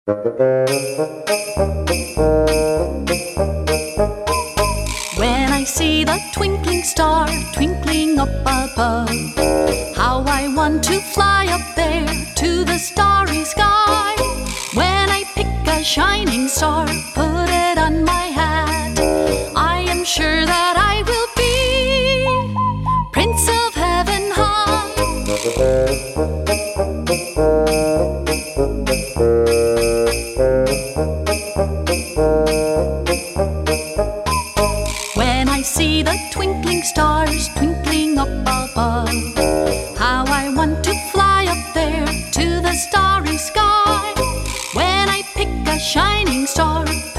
When I see the twinkling star twinkling up above, how I want to fly up there to the starry sky. When I pick a shining star, put it on my hat, I am sure that I will be Prince of Heaven high. When I see the twinkling stars twinkling up above, how I want to fly up there to the starry sky. When I pick a shining star,